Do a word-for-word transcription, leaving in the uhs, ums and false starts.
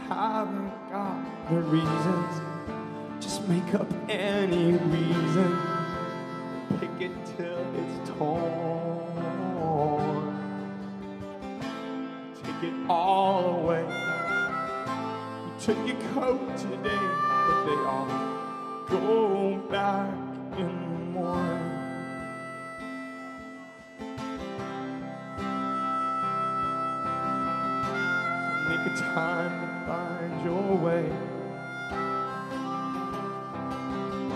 haven't got the reasons. Just make up any reason. Pick it till it's torn. Take it all away. You took your coat today, but they all go back in the morning. So make a time to find your way.